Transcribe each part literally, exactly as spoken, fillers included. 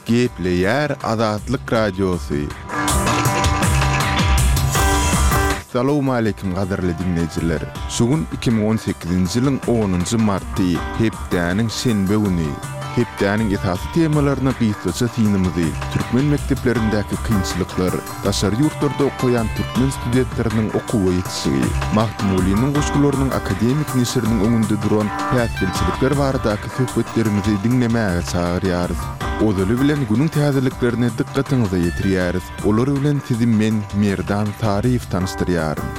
Gepleyer Azatlyk Radiosu. Assalamu alaykum gaderli dinleyijiler. Şugun iki bin on sekizinji ýylyň onunjy marty, hepdäniň şenbe güni. Hepdäniň esasy temalaryna gysgaça synymyzy, türkmen mekdeplerindäki kynçylyklar, daşary ýurtlarda okuyan türkmen studentleriniň okuwy ýetişigi, Mahmulynyň goşgularynyň akademik nesiriniň öňünde duran häzgilçilikler baradaky söhbetlerimizi dinlemäge çagyrýarys. Odaly bilen günüň täzeliklerine dikkatiňizi ýetirýäris. Olar bilen sizi men Merdan Taryf tanıştyrýarym.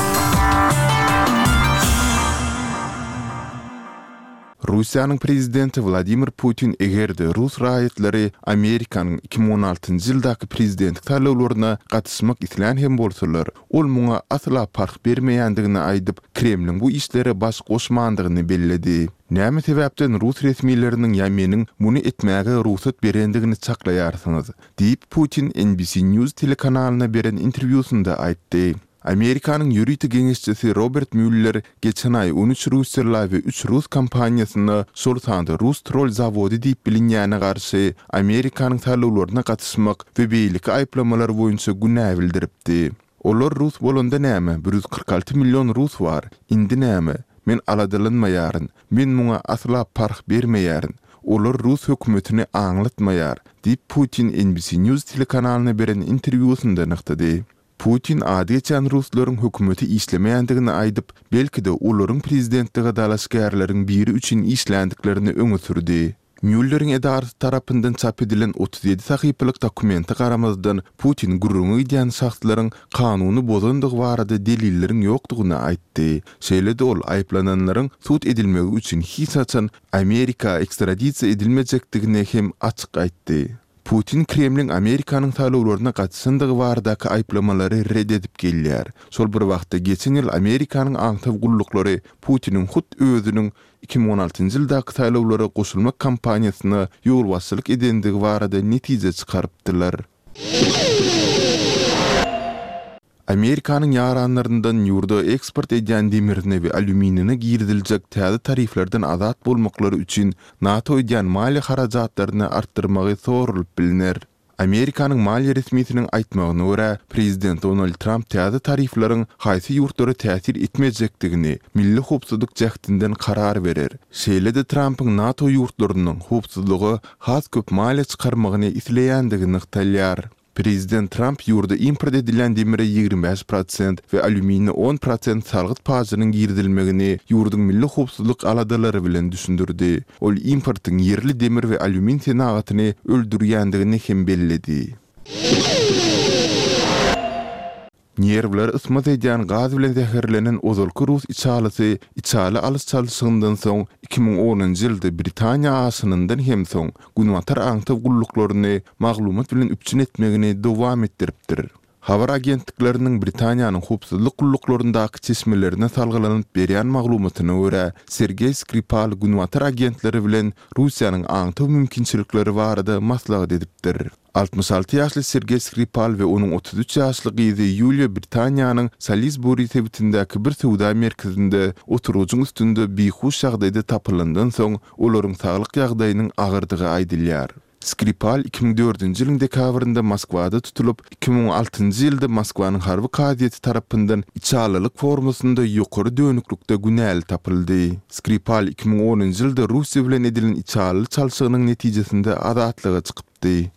Russiýanyň prezidenti Vladimir Putin egerde Rus raýatlary Amerikanyň iki bin on altyncy ýyldaky prezidentlik taýlawlaryna gatnaşmak isleýän hem bolsalar, ol muňa asla park bermeýändigini aýdyp, Kremliň bu işlere baş goşmandygyny bellädi. Näme sebäpden Rus resmiýetleriniň ýa-meniň muny etmäge ruhsat berendigini çaklaýarsyňyz, diýip Putin N B C News telekanalyna beren interwýusynda aýtdy. Amerikanyň ýürüýti geňeşçisi Robert Mueller geçen ay on üç Russiýaly we üç Rus kompaniýasyny şol sanda Rus troll zawody diýip bilinýäne garşy Amerikanyň taýlawlaryna gatnaşmak we beýleki aýplamalar boýunça günä bildiripdi. Olar Rus bolanda näme? bir yüz kırk alty milyon Rus bar. Indi näme? Men aladylynmaýaryn. Men muňa asla park bermeýärin. Olar Rus hökümetini aňlatmaýar, diýip Putin N B C News telekanalyna beren interwýusynda nykdy. Putin ady geçen Ruslaryň hökümeti işlemeýändigini aýdyp, belki de olaryň prezidentligi dalaşgärleriň biri üçin işländiklerini öňe sürdi. Müller'in edarı tarapından çap edilen otuz ýedi sahypalyk dokumenti garamazdan Putin gurrunu edýän şahslaryň kanuny bozandygy barada delillerin ýokdugyny aýtdy. Şeýle-de ol aýplananlaryň sud edilmegi üçin hiç açan Amerika ekstradisiýa edilmejekdigini hem açyk aýtdy. Putin Kremliň Amerikanyň taýlawlaryna gatnaşandygy baradaky aýplamalary reddedip gelýär. Şol bir wagtda geçen ýyl Amerikanyň aňtaw gullukları Putiniň hut özüniň iki bin on altyncy ýyldaky taýlawlara goşulmak kampaniýasyna ýolbaşçylyk edendigi barada netije çykarypdylar. Amerikanyň ýaranlaryndan ýurda eksport edýän demirine we alüminine girdiljek täze tariflerden azat bolmaklary üçin NATO edýän mali harajatlaryny artdyrmagy sorulyp bilinir. Amerikanyň maliýe resmiýetiniň aýtmagyna görä, prezident Donald Trump täze tariflaryň haýsy ýurtlara täsir etmejekdigini milli howpsuzlyk jehdinden karar berer. Şeýle-de Trumpyň NATO ýurtlarynyň howpsuzlygy has köp maliýe çykarmagyny isleýändigini ykdalýar. Prezident Trump ýurda import edilen demire ýigirmi beş prosent we alümini on prosent salgyt pazynyň girdilmegini ýurduň milli howpsuzlyk aladalary bilen düşündirdi. Ol importyň yerli demir we alümin senagatyny öldürýändigini hem belledi. Nerwler ısmat edýän gaz bilen zäherlenen ozalky Rus içalysy içaly alys çalyşygyndan soň iki bin onunjy ýylda Britaniýa aşynyndan hem soň günwatar aňtaw gulluklarını maglumat bilen üpçün etmegini dowam etdiripdir. Habar agentlikleriniň Britaniýanyň howpsuzlyk gulluklaryndaky çeşmelerine salgylanyp berýän maglumatyna görä, Sergey Skripal günwatar agentleri bilen Russiýanyň aňtaw mümkinçilikleri barada maslahat edipdir. altmış alty ýaşly Sergey Skripal we onuň otuz üç ýaşly gyzy Yulia Britaniýanyň Salisbury sebitindäki bir sowda merkezinde oturujuň üstünde bihuş ýagdaýda tapylandan soň olaryň saglyk ýagdaýynyň agyrdygy aýdylýar. Skripal iki bin dördünjy ýylyň dekabrynda Moskwada tutulup, iki bin on altyncy ýylda Moskwanyň harby gazieti tarapyndan içalylyk formasynda ýokary dönüklükde günäli tapyldy. Skripal iki bin onunjy ýylda Russiýa bilen edilen içaly çalşygynyň netijesinde azatlyga çykypdy.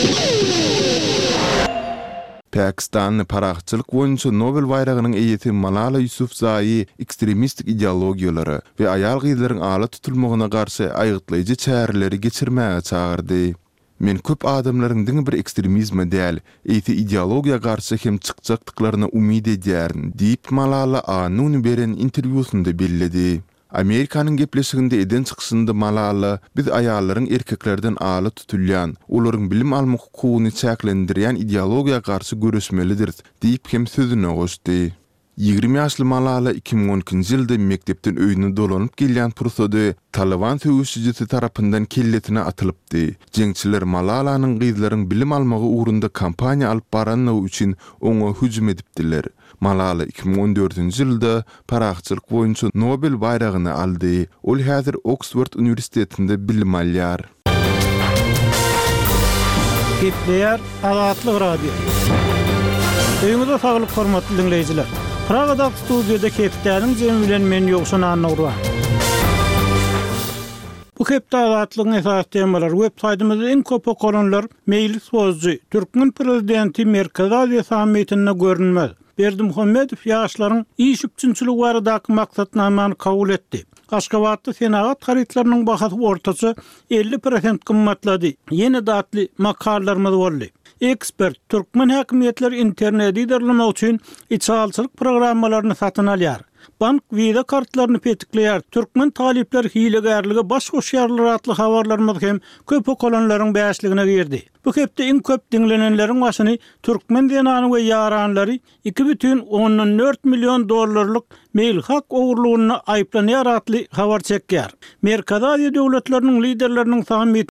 Pakistan paraqçylyk boýunça Nobel bayragynyň eýeti Malala Yousafzai ekstremistik ideologiýalary we aýal gyzlaryň ala tutulmagyna garşy aýgytlaýjy çäreleri geçirmäge çagyrdy. Men köp adamlaryň diňe bir ekstremizme däl, eýti ideologiýa garşy hem çykjakdyklaryna umyd edýärin, diýip Malala anyny beren interwýusynda belledi. Amerikanyň gepleşiginde eden çykyşynda Malala biz aýallaryň erkeklerden ala tutulýan, olaryň bilim alma hukugyny çäklendirýän ideologiýa garşy görüşmelidir diýip hem sözüne goşdy. ýigirmi ýaşly Malala iki bin on ikinji ýylda mektepden öýüne dolanyp gelýän pursada Taliban söwüşçisi tarapyndan kelletine atylypdy. Jeňçiler Malalanyň gyzlaryň bilim almagy ugrunda kampaniýa alyp baranyny üçin oňa hüjüm edipdiler. Malala iki bin on dördünjy ýylda paraqçylyk boýunça Nobel bayragyny aldy. Ol häzir Oxford Üniversitetinde bilim alýar. Ketleyer Azatlyk Radio. Öňüňizde saglyk hormatly dinleýijiler. Pragada studiýada Kepdäniň jemi bilen men ýokşan anawra. Bu Kepde Azatlygyň esas temalary websaýtymyzda en köp okulanlar Mejlis sözcü Türkmen prezidenti Merkez Aziýa sammitinde görünmez. Berdimuhammedow ýaşlaryň iş üçinçiligi baradaky maksatnamany kabul etdi. Aşgabatda senagat haritlarynyň bahasy ortaçy elli prosent gymmatlady. Ýene datly makallarymyz boldy. Ekspert Türkmen häkimetleri internet idarlamak üçin içalçylyk programmalaryny satyn alýar. Bank viza kartlaryny petikleýär. Türkmen talipler hilegärligi baş goşýarlar atly habarlarymyz hem köp okulanlaryň bäşligine girdi. Bu hepde en köp dinlenenleriň başyny Türkmen denany we ýaranlary iki бүтүn ondan dört milyon dollarlyk mail hak ogurlugyny aýplanýar atly habar çekýär. Merkez Aziýa döwletleriniň liderleriniň samit